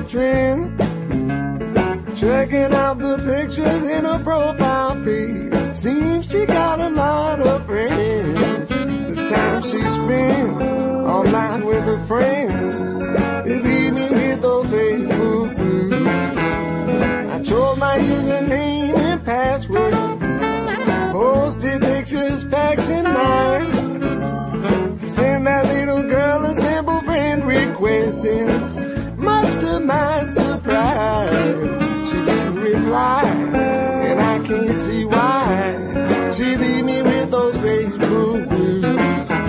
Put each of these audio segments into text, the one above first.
trend, checking out the pictures in her profile page. Seems she got a lot of friends. The time she spends all night with her friends, it leave me with those Facebook blues. I chose my username and password, posted pictures, facts and mine. Send that little girl a simple friend request, and much to my surprise, she didn't reply, and I can't see why. She leave me with those Facebook blues.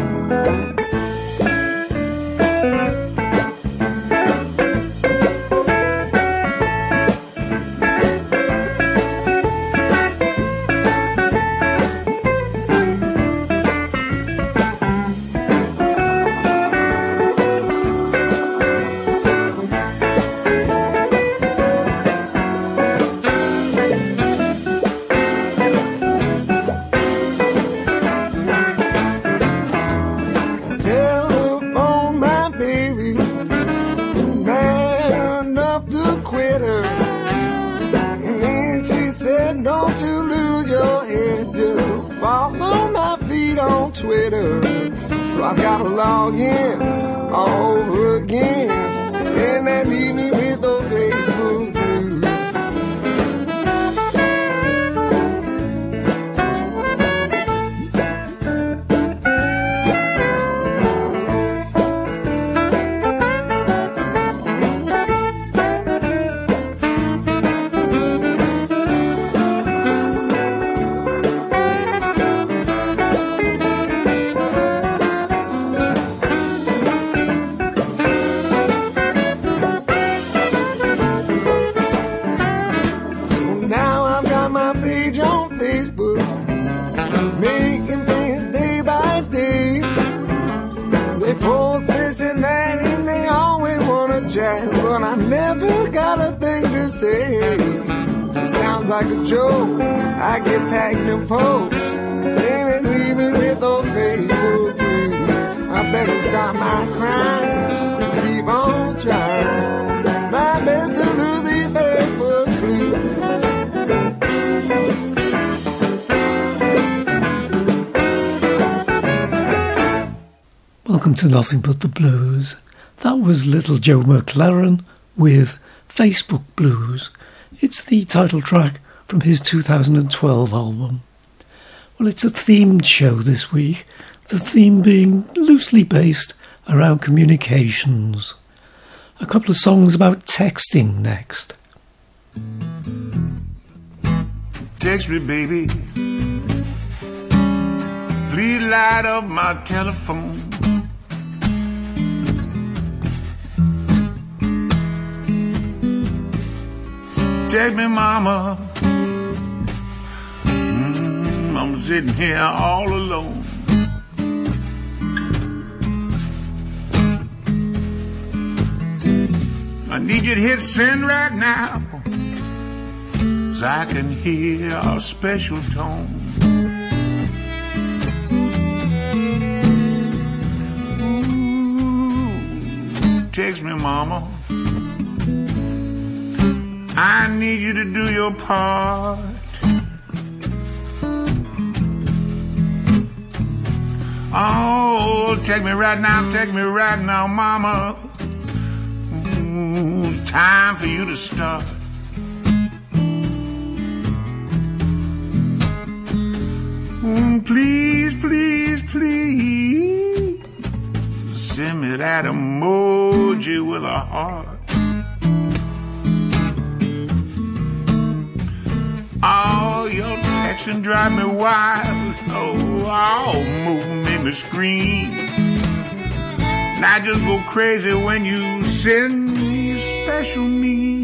Twitter, so I've got to log in all over again, and that leave me with those Facebook blues. But I never got a thing to say. It sounds like a joke. I get tagged and post, then it leave me with those Facebook blues. I better stop my crying and keep on trying my best to lose these Facebook blues. Welcome to Nothing But the Blues. That was Little Joe McLaren with Facebook Blues. It's the title track from his 2012 album. Well, it's a themed show this week, the theme being loosely based around communications. A couple of songs about texting next. Text me, baby. Please light up my telephone. Text me, mama. I'm sitting here all alone. I need you to hit send right now, so I can hear our special tone. Ooh, text me, mama. I need you to do your part. Oh, take me right now, mama. Ooh, it's time for you to start. Please, please, please, send me that emoji with a heart. Oh, your texting drive me wild. Oh, make me scream. And I just go crazy when you send me a special meme.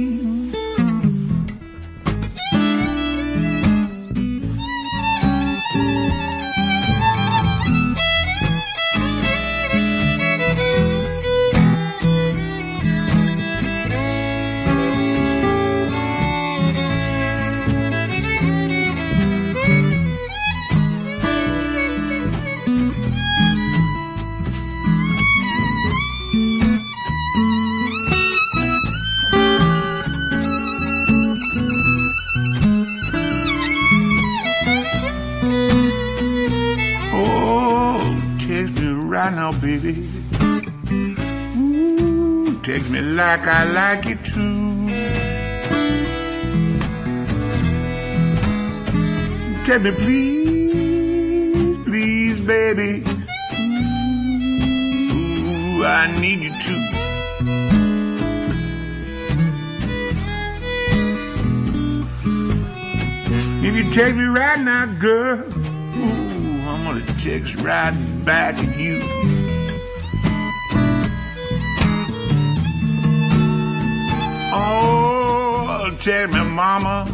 baby. Ooh, text me like I like you too. Tell me please, please, baby. Ooh, I need you too. If you text me right now, girl, ooh, I'm gonna text right back at you. Oh, tell me, mama,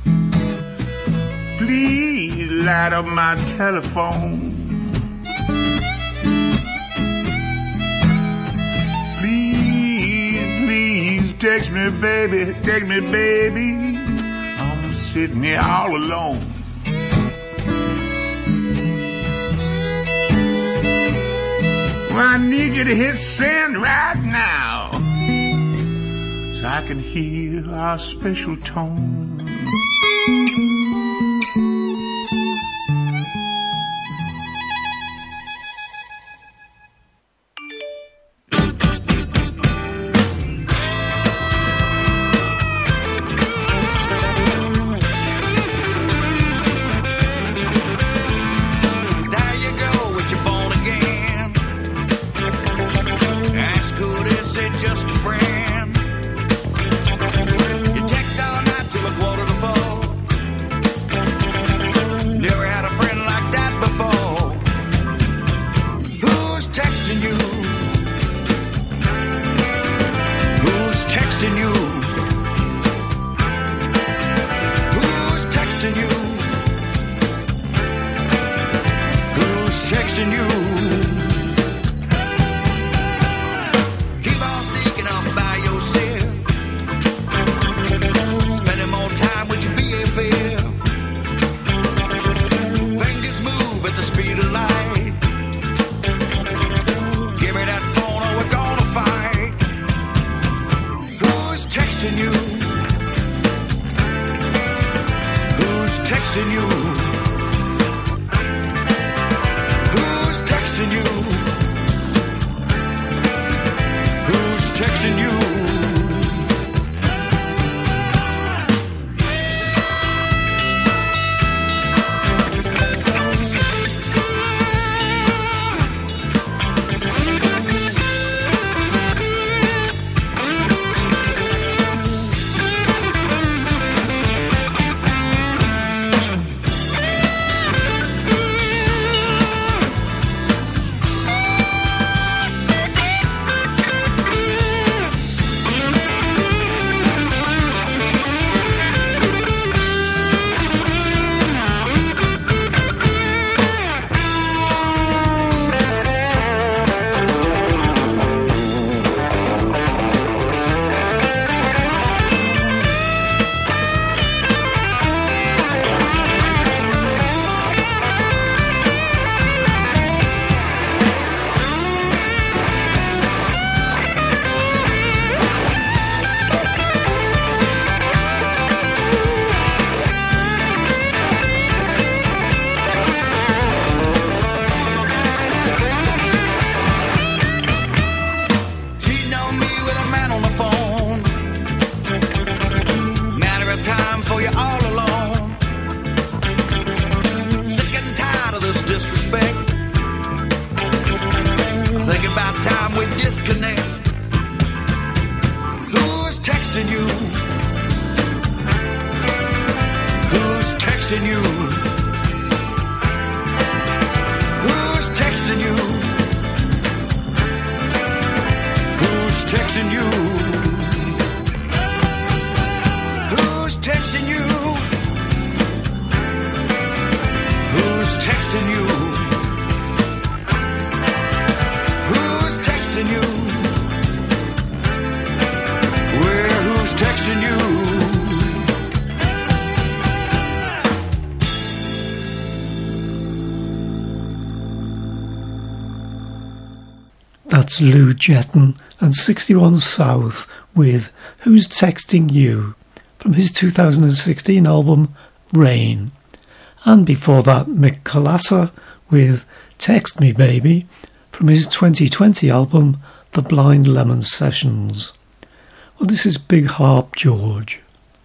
please light up my telephone. Please, please, text me, baby, text me, baby. I'm sitting here all alone. Well, I need you to hit send right now so I can hear our special tone. That's Lou Jetton and 61 South with Who's Texting You from his 2016 album Rain. And before that, Mick Colassa with Text Me Baby from from his 2020 album The Blind Lemon Sessions. Well, this is Big Harp George.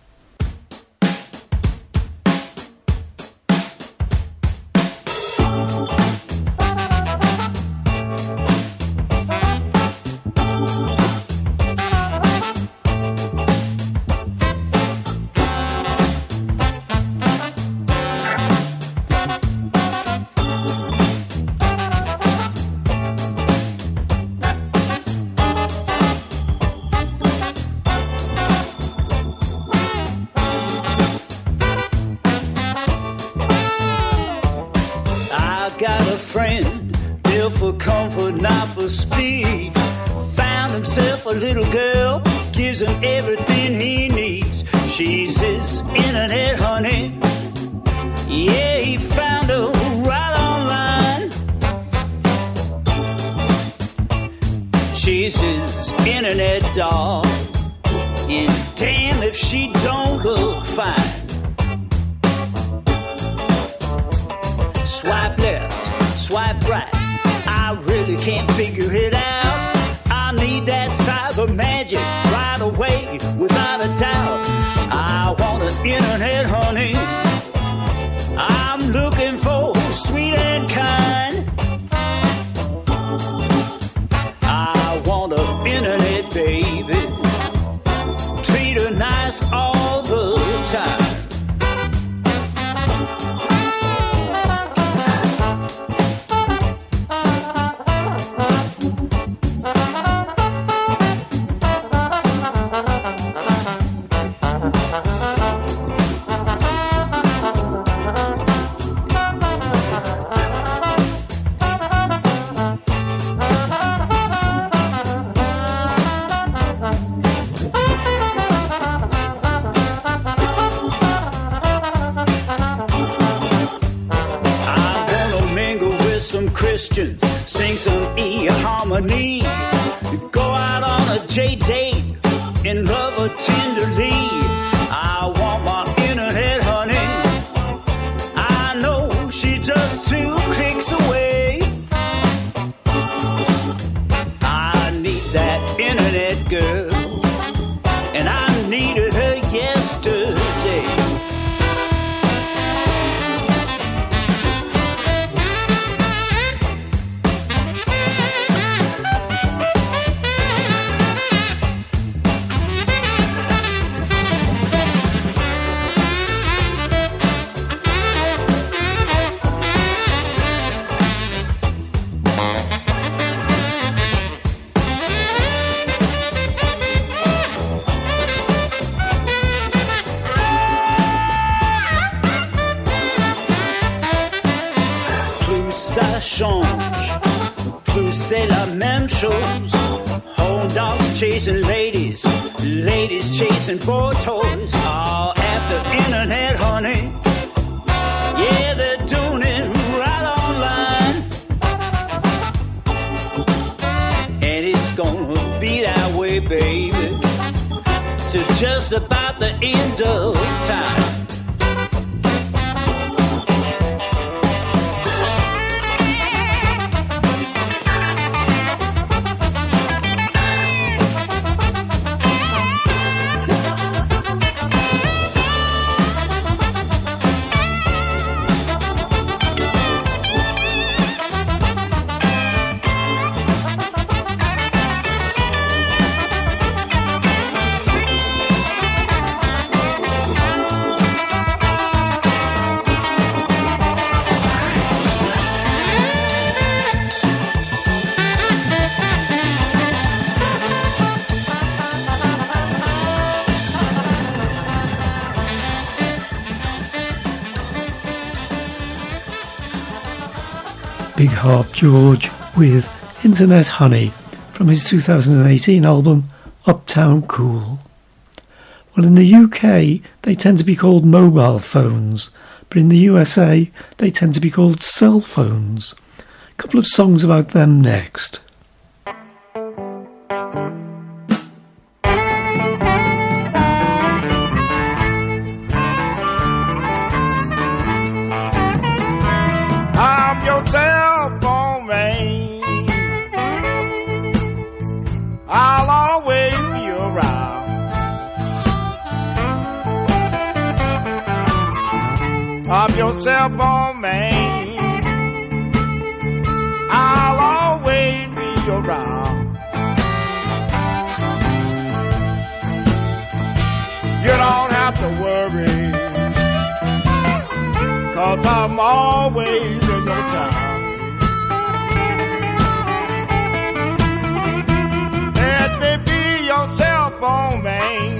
Chasing ladies, ladies chasing boy toys, all after internet, honey. Yeah, they're doing it right online, and it's gonna be that way, baby, to just about the end of time. Big Harp George with Internet Honey from his 2018 album Uptown Cool. Well, in the UK they tend to be called mobile phones, but in the USA they tend to be called cell phones. A couple of songs about them next. I'm your telephone man. of your cell phone, man. I'll always be around. You don't have to worry, 'cause I'm always in your town. Let me be your cell phone, man.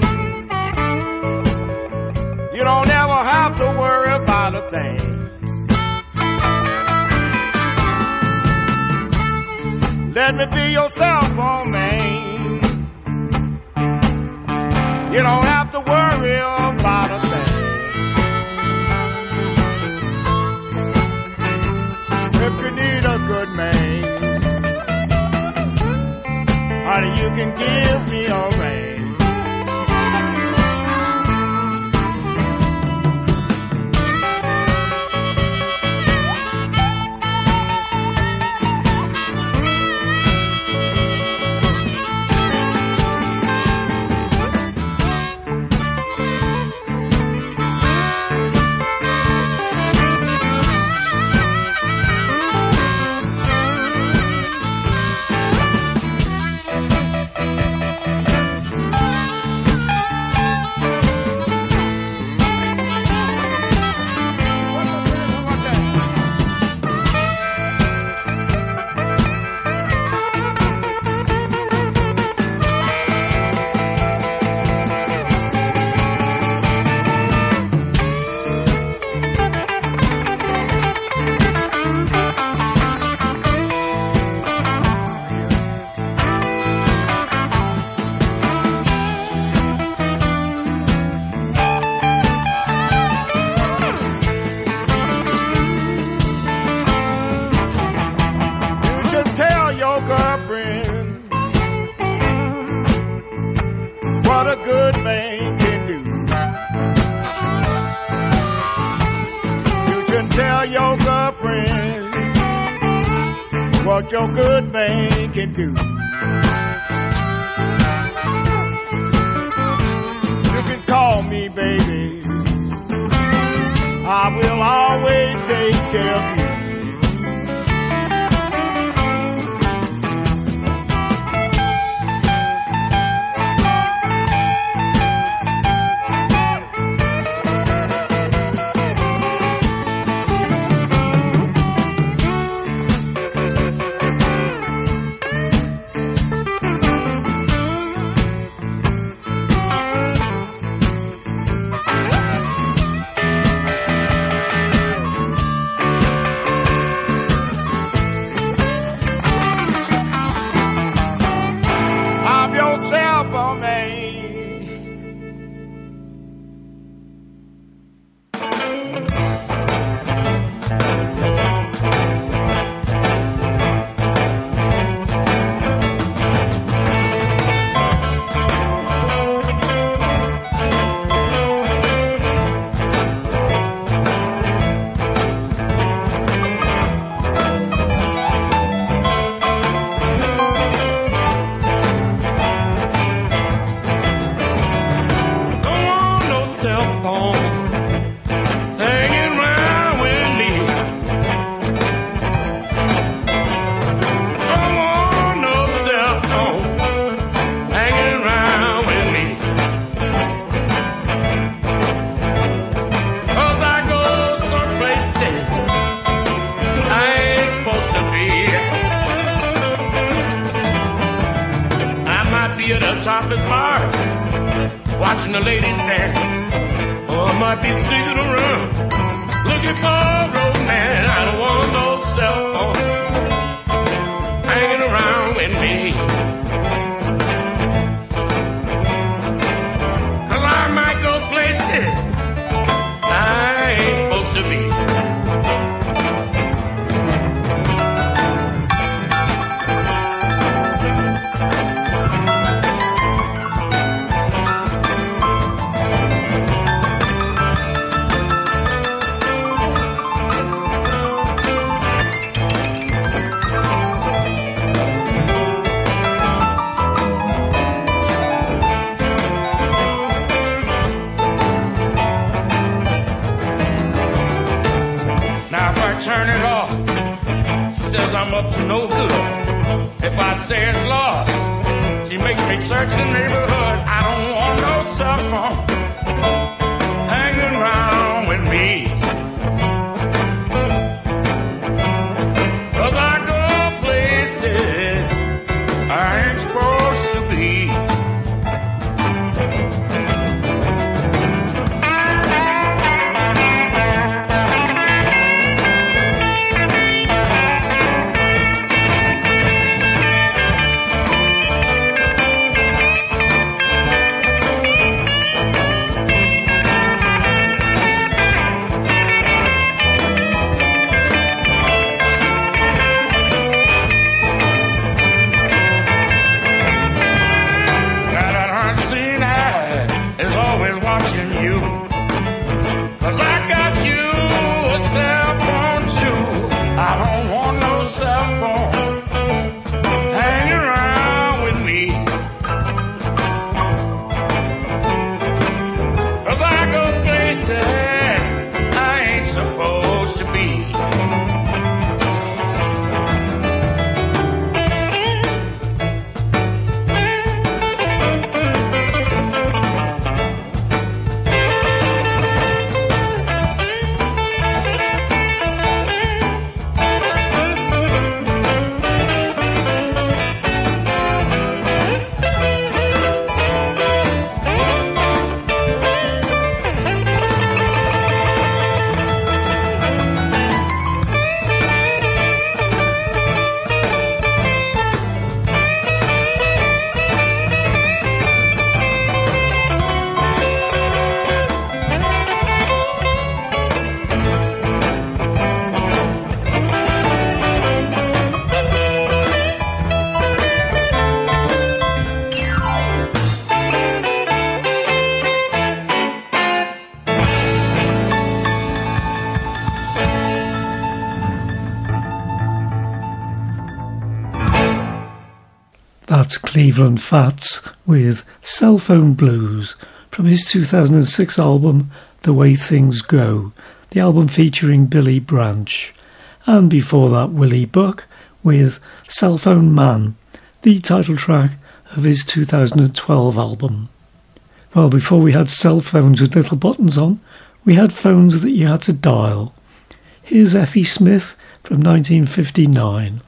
You don't ever have to worry about a thing. Let me be your cell phone, man. You don't have to worry about a thing. If you need a good man, honey, you can give me a ring. What a good man can do. You can tell your girlfriend what your good man can do. You can call me, baby. I will always take care of you. Watching the ladies dance, or I might be sneaking around looking for a romance. I don't want no cell phone hanging around with me, 'cause I might go places I ain't supposed to be. up to no good. If I say it's lost, she makes me search the neighborhood. I don't want no cell phone hanging around with me. 'Cause I go places I ain't supposed to be. That's Cleveland Fats with Cell Phone Blues from his 2006 album The Way Things Go, the album featuring Billy Branch. And before that, Willie Buck with Cell Phone Man, the title track of his 2012 album. Well, before we had cell phones with little buttons on, we had phones that you had to dial. Here's Effie Smith from 1959.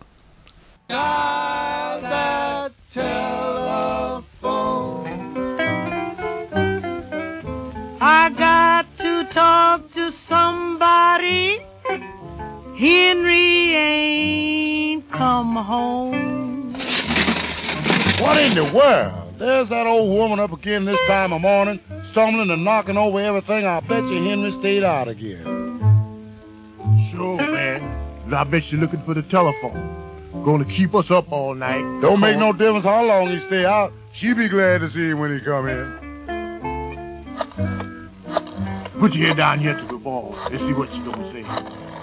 Dial that telephone. I got to talk to somebody. Henry ain't come home. What in the world? There's that old woman up again this time of morning, stumbling and knocking over everything. I bet you Henry stayed out again. Sure, man. And I bet you're looking for the telephone. Gonna keep us up all night. Don't make no difference how long he stay out. She be glad to see him when he come in. Put your head down here to the ball. Let's see what she's gonna say.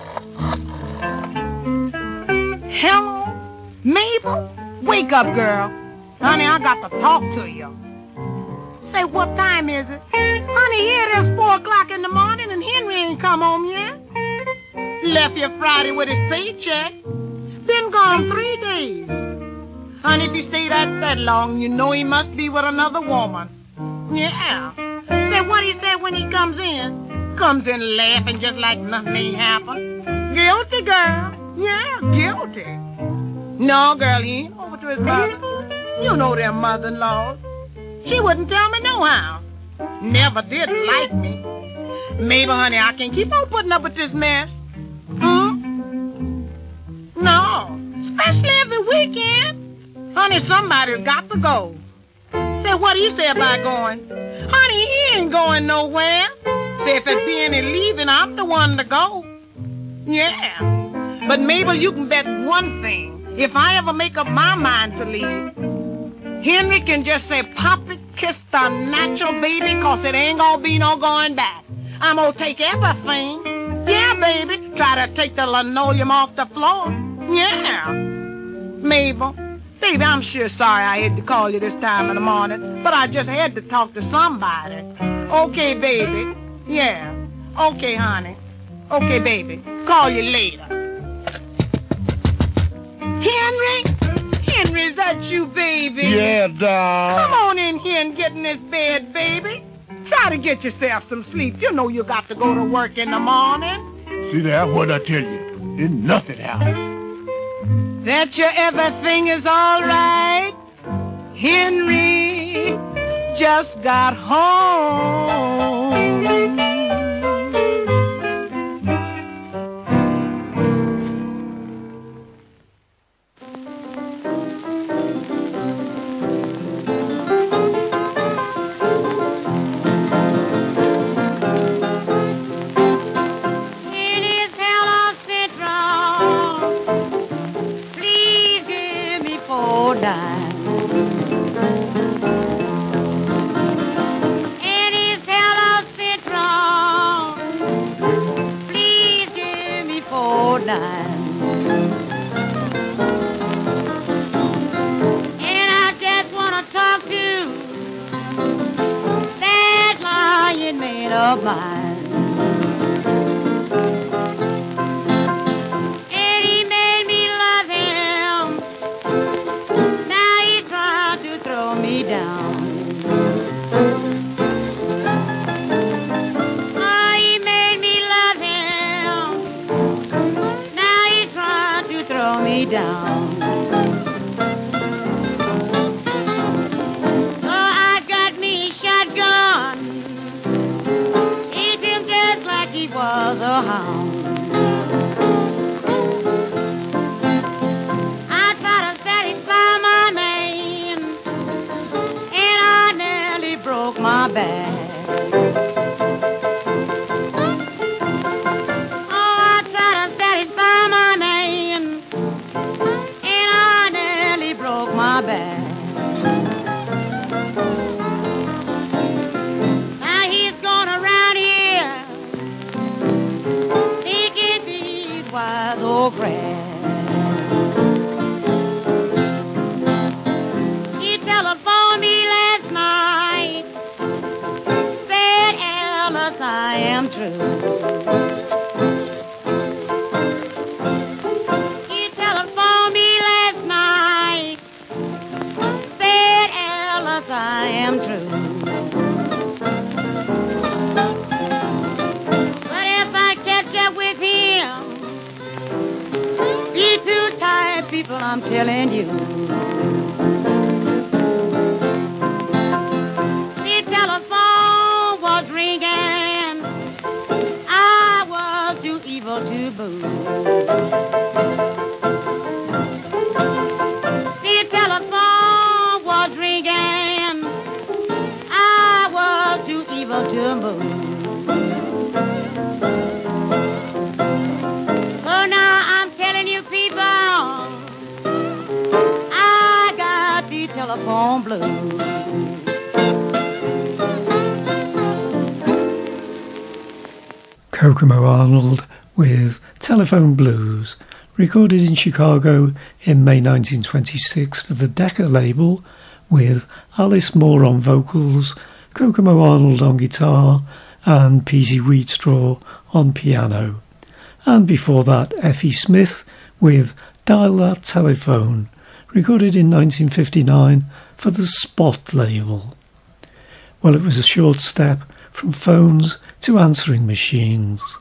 Hello, Mabel? Wake up, girl. Honey, I got to talk to you. Say, what time is it? Honey, here it is 4 o'clock in the morning and Henry ain't come home yet. Left here Friday with his paycheck. Been gone 3 days. Honey, if he stayed out that long, you know he must be with another woman. Yeah. Say, what he said when he comes in? Comes in laughing just like nothing ain't happened. Guilty, girl. Yeah, guilty. No, girl, he ain't over to his mother. You know them mother-in-laws. She wouldn't tell me no how. Never did like me. Mabel, honey, I can't keep on putting up with this mess. No, especially every weekend. Honey, somebody's got to go. Say, what do you say about going? Honey, he ain't going nowhere. Say, if it be any leaving, I'm the one to go. Yeah. But Mabel, you can bet one thing. If I ever make up my mind to leave, Henry can just say, Poppy, kiss the natural baby, 'cause it ain't gonna be no going back. I'm gonna take everything. Yeah, baby. Try to take the linoleum off the floor. Yeah. Mabel, baby, I'm sure sorry I had to call you this time in the morning, but I just had to talk to somebody. Okay, baby. Yeah. Okay, honey. Okay, baby. Call you later. Henry, is that you, baby? Yeah, doll. Come on in here and get in this bed, baby. Try to get yourself some sleep. You know you got to go to work in the morning. See there, what'd I tell you? Ain't nothing out. Bet you everything is all right. Henry just got home. Of mine. And he made me love him. Now he tried to throw me down. Oh, he made me love him. Now he tried to throw me down. Was a hound. I tried to satisfy my man, and I nearly broke my back. Oh, I tried to satisfy my man, and I nearly broke my back. He telephoned me last night, said, Alice, I am true. He telephoned me last night, said, Alice, I am true. But if I catch up with him, you too tired people, I'm telling you. The telephone was ringing, I was too evil to boo. The telephone was ringing, I was too evil to move. So now I'm telling you people, I got the telephone blues. Kokomo Arnold with Telephone Blues, recorded in Chicago in May 1926 for the Decca label, with Alice Moore on vocals, Kokomo Arnold on guitar, and Peasy Wheatstraw on piano. And before that, Effie Smith with Dial That Telephone, recorded in 1959 for the Spot label. Well, it was a short step from phones to answering machines.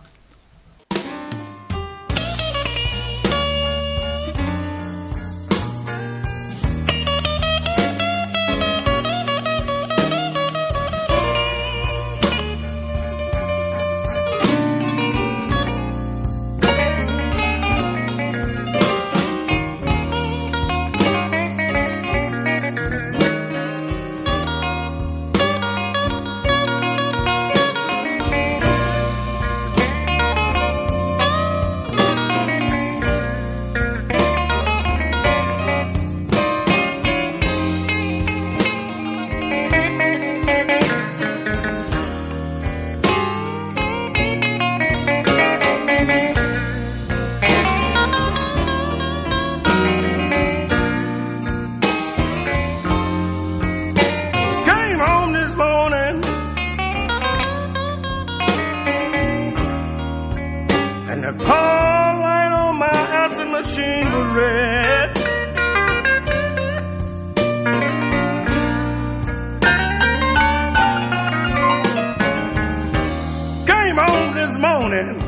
moaning,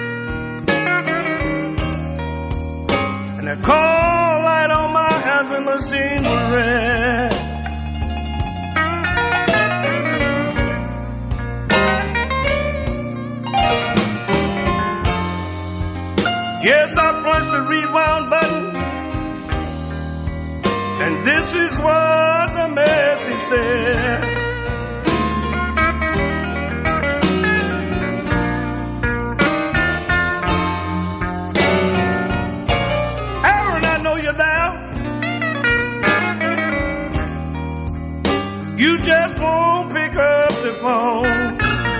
and the cold light on my answering machine was red. Yes, I punched the rewound button, and this is what the message said. Aaron, I know you're there. You just won't pick up the phone.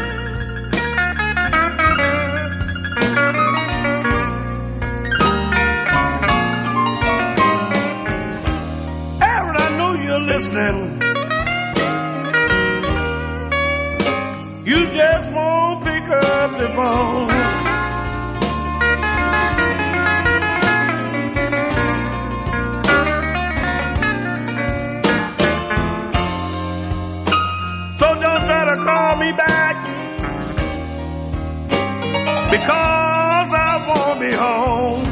Listening, you just won't pick up the phone. So don't try to call me back, because I won't be home.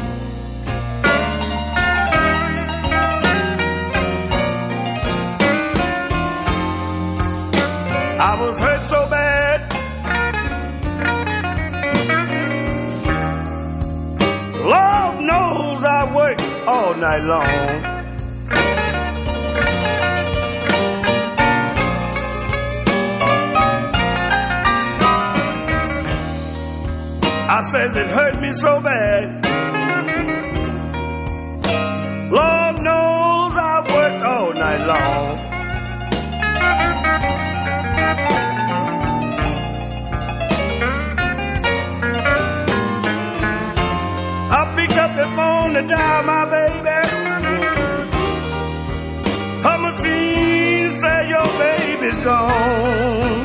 I was hurt so bad, Lord knows I worked all night long. I says it hurt me so bad, Lord knows I worked all night long. Pick up the phone to dial my baby. Her machine said your baby's gone.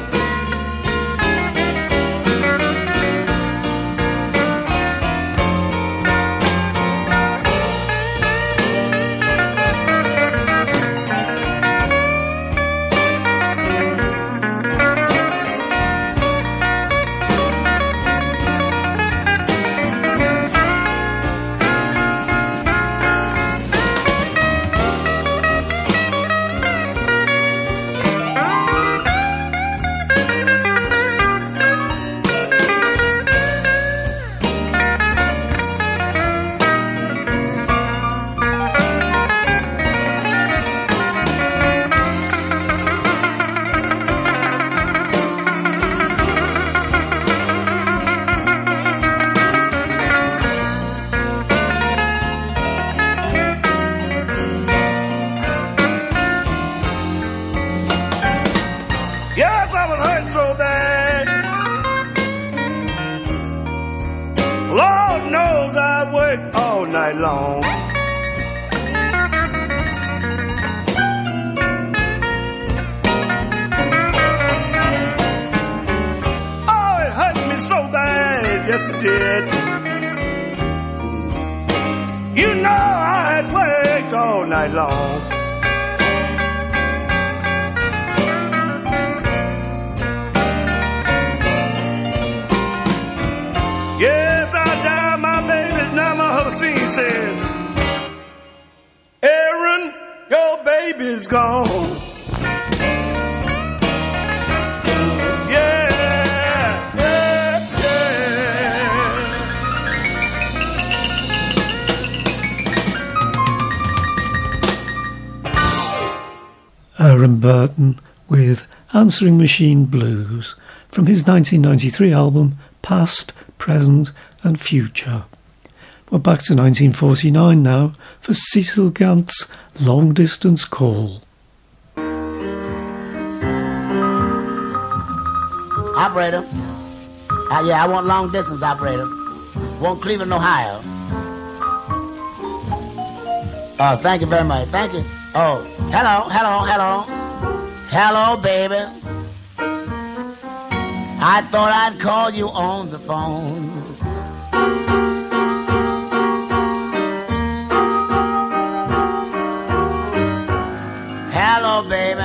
Long. Oh, it hurt me so bad, yes it did. You know I had worked all night long. Yes, I died my baby's number. She said, Aaron, your baby's gone. Yeah, yeah, yeah. Aaron Burton with Answering Machine Blues from his 1993 album Past, Present and Future. We're back to 1949 now for Cecil Gant's Long Distance Call. Operator. Yeah, I want long distance, operator. Want Cleveland, Ohio. Oh, thank you very much. Thank you. Oh, hello. Hello, baby. I thought I'd call you on the phone. Hello, baby.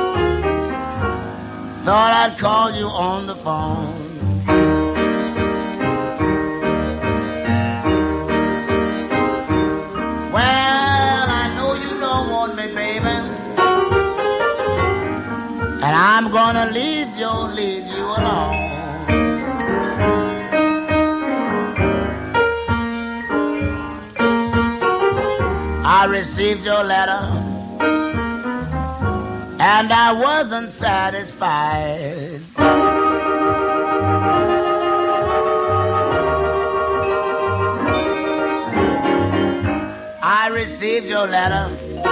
Thought I'd call you on the phone. gonna leave you alone. I received your letter and I wasn't satisfied. I received your letter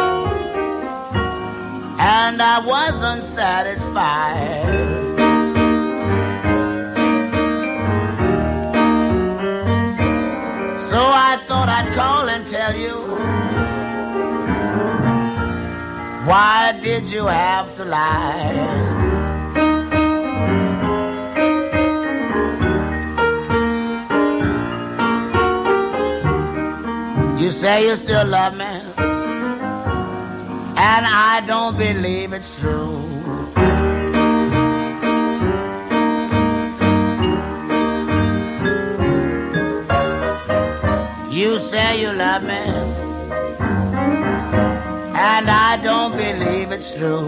and I wasn't satisfied. So I thought I'd call and tell you, why did you have to lie? You say you still love me, and I don't believe it's true. You say you love me, and I don't believe it's true.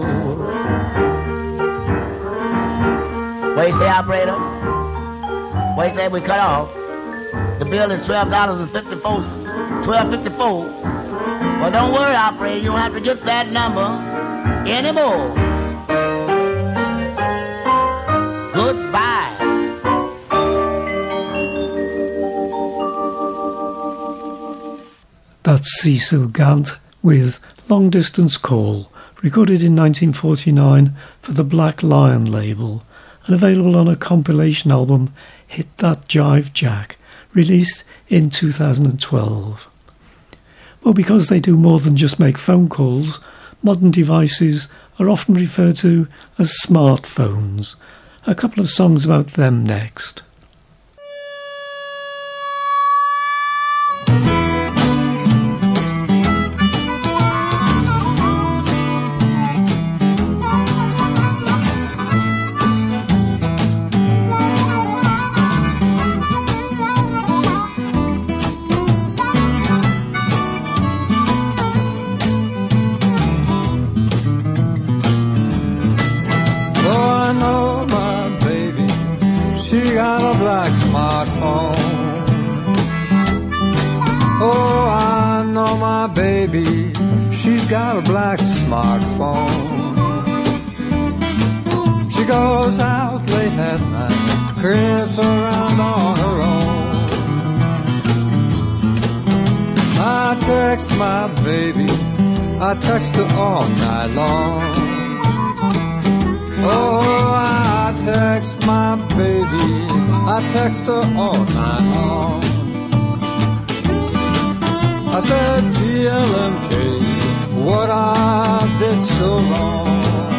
What you say, operator? What you say we cut off? The bill is $12.54. $12.54. Well, don't worry, operator. You don't have to get that number anymore. Goodbye. That's Cecil Gant with Long Distance Call, recorded in 1949 for the Black Lion label and available on a compilation album, Hit That Jive Jack, released in 2012. Well, because they do more than just make phone calls, modern devices are often referred to as smartphones. A couple of songs about them next. Baby, she's got a black smartphone. She goes out late at night, creeps around on her own. I text my baby, I text her all night long. Oh, I text my baby, I text her all night long. I said, DLMK, what I did so wrong.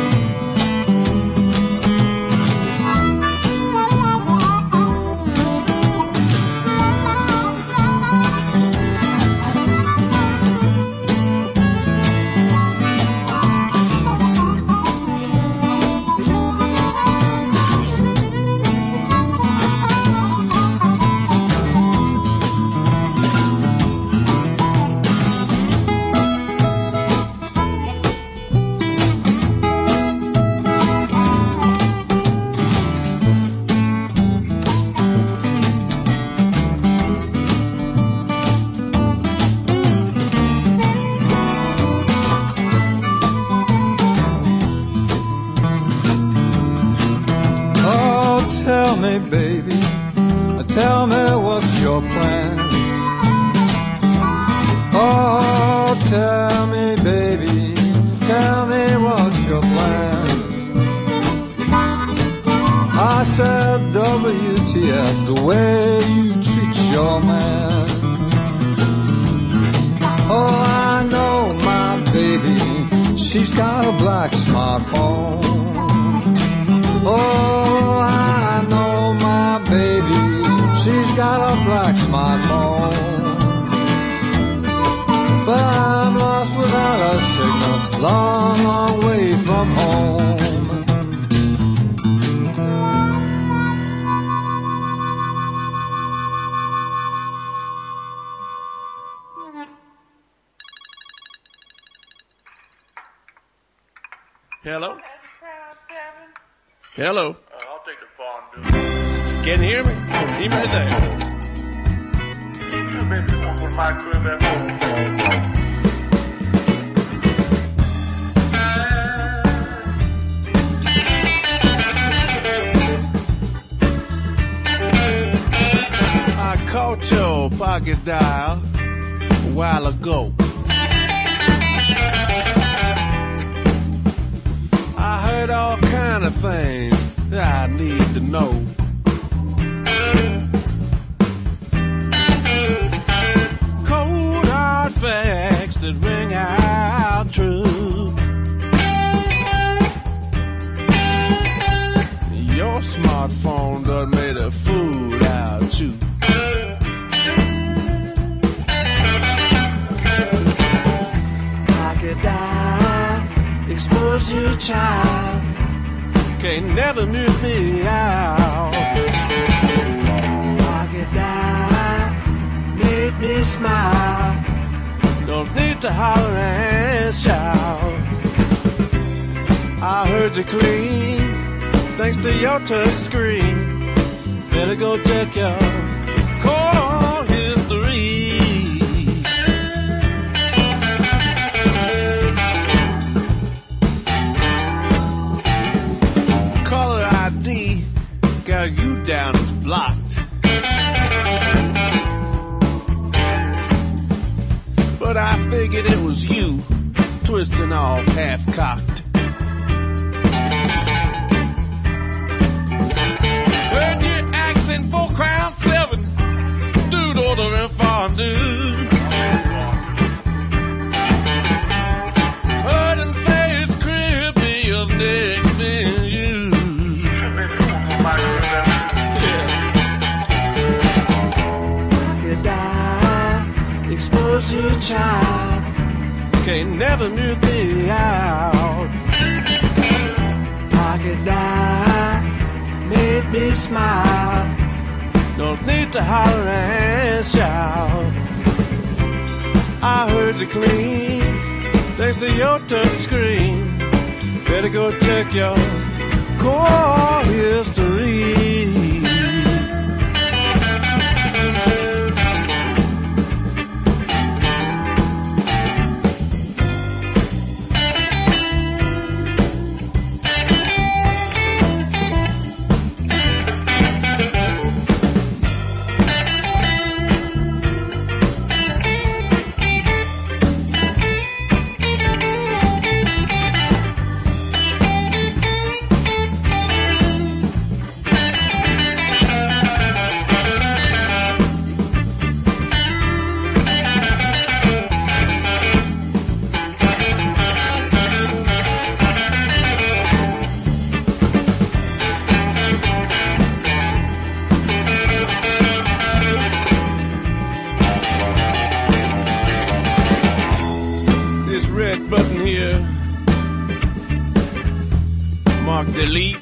Baby, tell me what's your plan. Oh, tell me, baby, tell me what's your plan. I said, WTF, the way you treat your man. Oh, I know my baby, she's got a black smartphone. Oh, I know my baby, she's got a black smartphone. But I'm lost without a signal, long, long way from home. Hello? Hello. I'll take the fondue. Can you hear me? He right there. Baby, one with my crib at home. I caught your pocket dial a while ago. I heard all kind of things that I need to know. Cold hard facts that ring out true. Your smartphone done made a fool out you. Pocket dial, expose you, child. Can't never mute me out. Pocket dial, made me smile. Don't need to holler and shout. I heard you clean, thanks to your touch screen. Better go check your call history. Caller ID got you down as blocked. But I figured it was you, twisting off half-cocked. Heard you asking for Crown 7, dude ordering fondue. Heard him say his crib be up next in you. Could die, expose you, child. Can't never mute me out. Pocket die, made me smile. Don't need to holler and shout. I heard you clean, thanks to your touch screen. Better go check your call history. Button here, mark delete.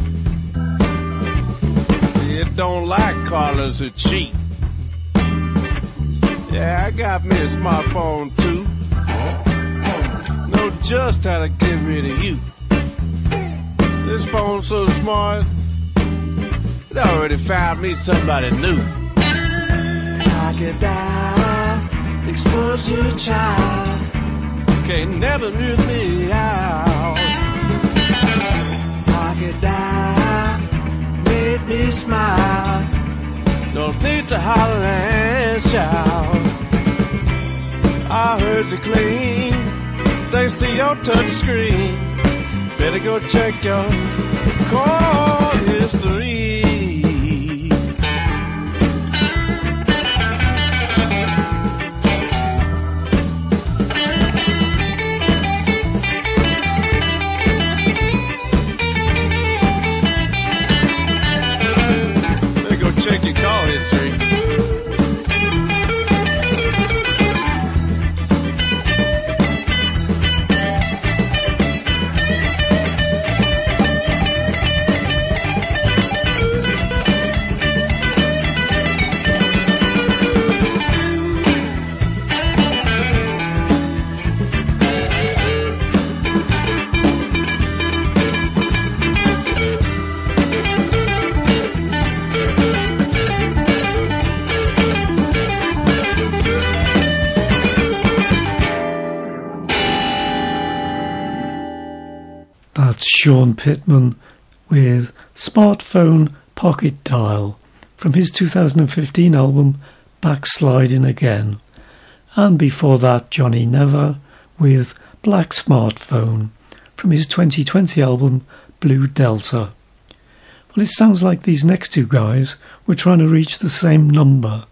It don't like callers who cheat. Yeah, I got me a smartphone too. Know just how to get rid of you. This phone's so smart, it already found me somebody new. Pocket dial, expose you, child. Can't never mute me out. Pocket dial, made me smile. Don't need to holler and shout. I heard you clean, thanks to your touch screen. Better go check your call history. Check your call history. Sean Pittman with Smartphone Pocket Dial from his 2015 album Backsliding Again. And before that, Johnny Never with Black Smartphone from his 2020 album Blue Delta. Well, it sounds like these next two guys were trying to reach the same number.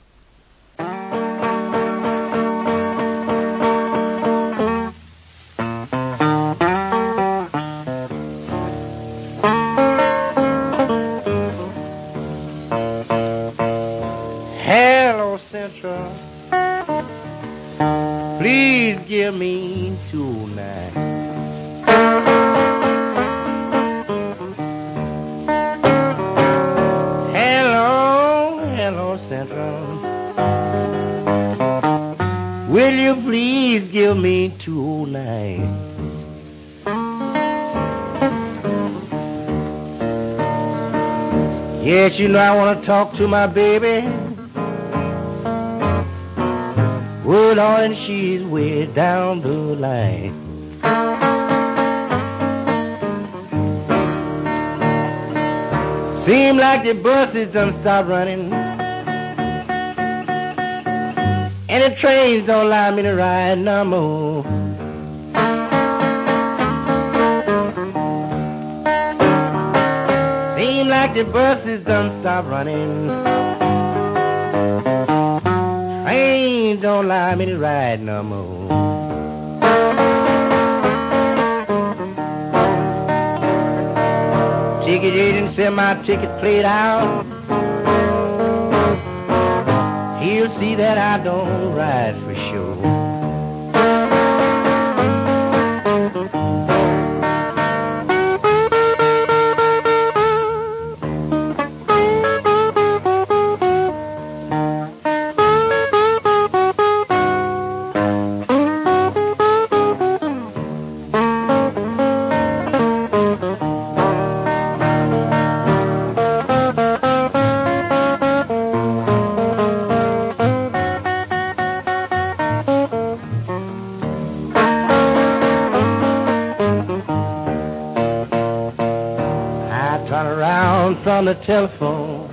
Hello, Central. Please give me tonight. Hello, Central. Will you please give me tonight? Yes, you know I want to talk to my baby. Oh, Lord, and she's way down the line. Seem like the buses done stop running, and the trains don't allow me to ride no more. Seem like the buses done stop running, trains don't allow me to ride no more. Ticket agent said my ticket played out. He'll see that I don't ride for sure. From the telephone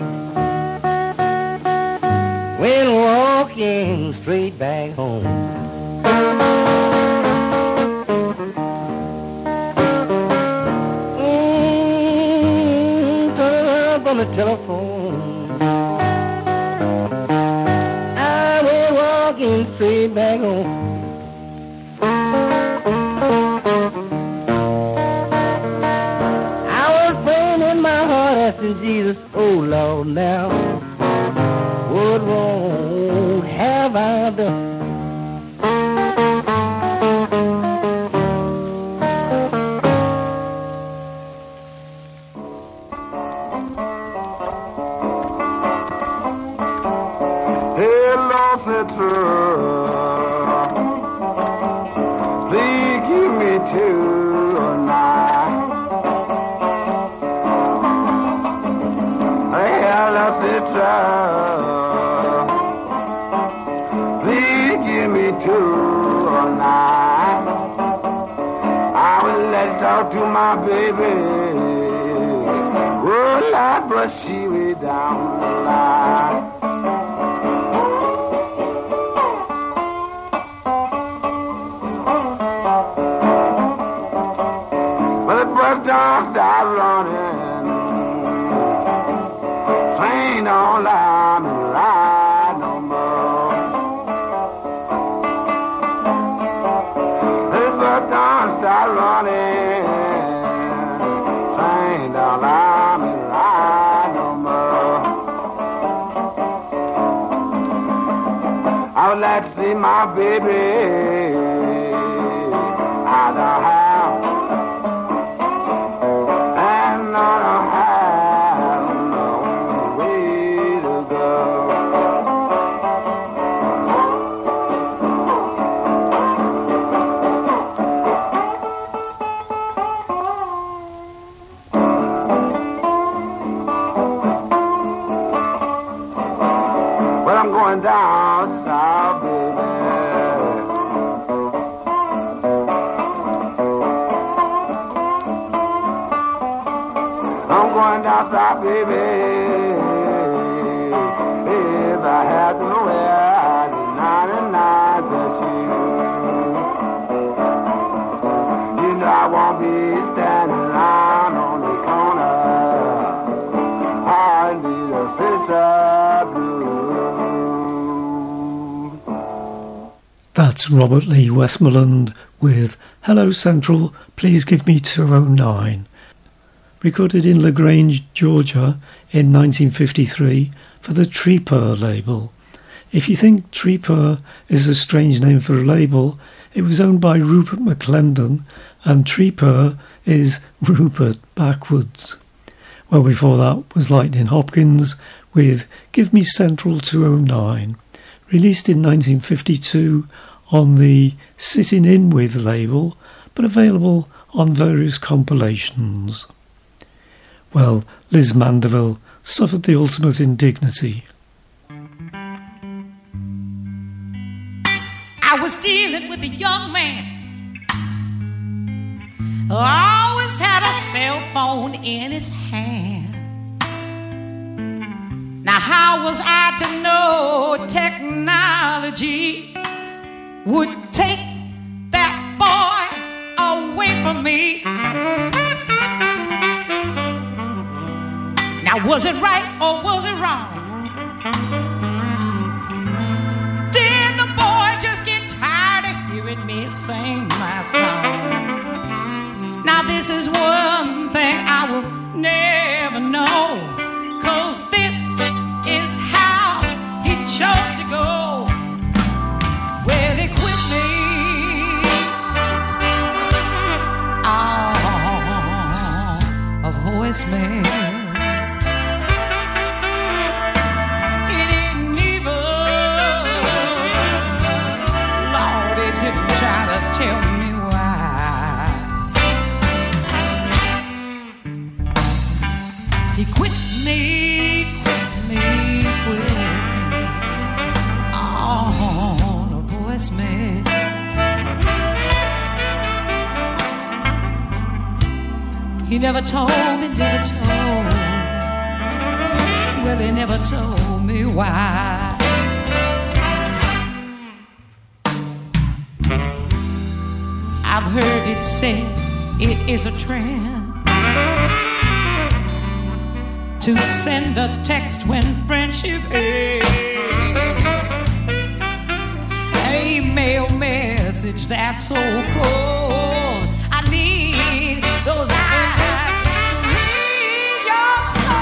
when walking straight back home. Turn around from the telephone, I was walking straight back home. Jesus, oh Lord, now what wrong have I done? Hello, Central. Please give me tonight. Please give me tonight. I will let talk to my baby. Oh, Lord, but she way down the line. But the bus don't stop running. Train don't lie me ride no more. The bus don't stop running. Train don't lie me ride no more. I would like to see my baby out of house. I'm going down south, baby. my baby. If I had to wear the 99 that you know I won't be standing around on the corner. I need a sister blue. That's Robert Lee Westmoreland with Hello Central, Please Give Me 209. Recorded in LaGrange, Georgia in 1953 for the Treeper label. If you think Treeper is a strange name for a label, it was owned by Rupert McClendon, and Treeper is Rupert backwards. Well, before that was Lightning Hopkins with Give Me Central 209, released in 1952 on the Sittin' In With label, but available on various compilations. Well, Liz Mandeville suffered the ultimate indignity. I was dealing with a young man who always had a cell phone in his hand. Now how was I to know technology would take that boy away from me? Now was it right or was it wrong? Did the boy just get tired of hearing me sing my song? Now this is one thing I will never know, 'cause this is how he chose to go. Well, he quit me on a voicemail. Tell me why he quit me on a voicemail. He never told me, well, he never told me why. I've heard it said it is a trend to send a text when friendship ends. A mail message that's so cold. I need those eyes to read your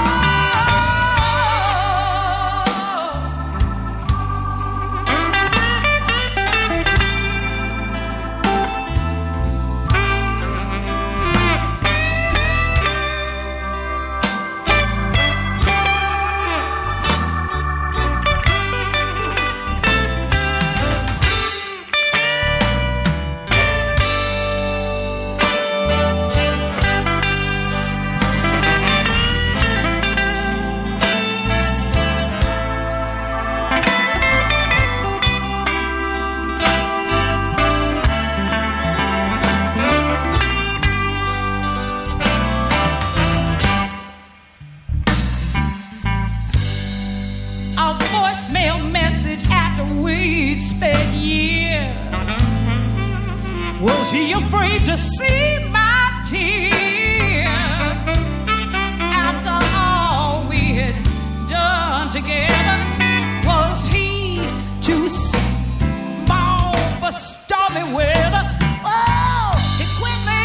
Was he afraid to see my tears after all we had done together? Was he too small for stormy weather? Oh, he quit me.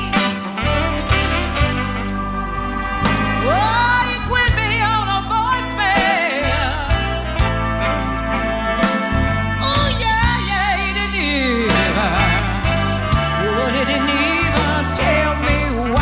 Oh, he quit me on a voicemail. Oh, yeah, he did. He didn't even tell me why.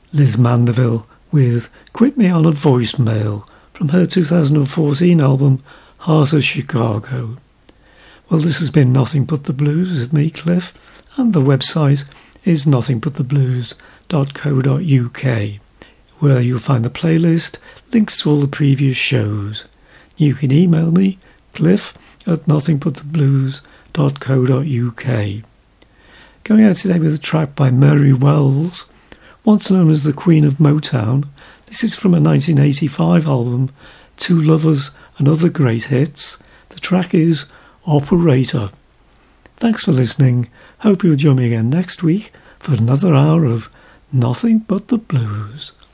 Liz Mandeville with Quit Me On a Voicemail from her 2014 album Heart of Chicago. Well, this has been Nothing But the Blues with me, Cliff, and the website is nothingbuttheblues.co.uk, where you'll find the playlist, links to all the previous shows. You can email me, cliff@nothingbuttheblues.co.uk. Going out today with a track by Mary Wells, once known as the Queen of Motown. This is from a 1985 album, Two Lovers and Other Great Hits. The track is Operator. Thanks for listening. Hope you'll join me again next week for another hour of Nothing But the Blues.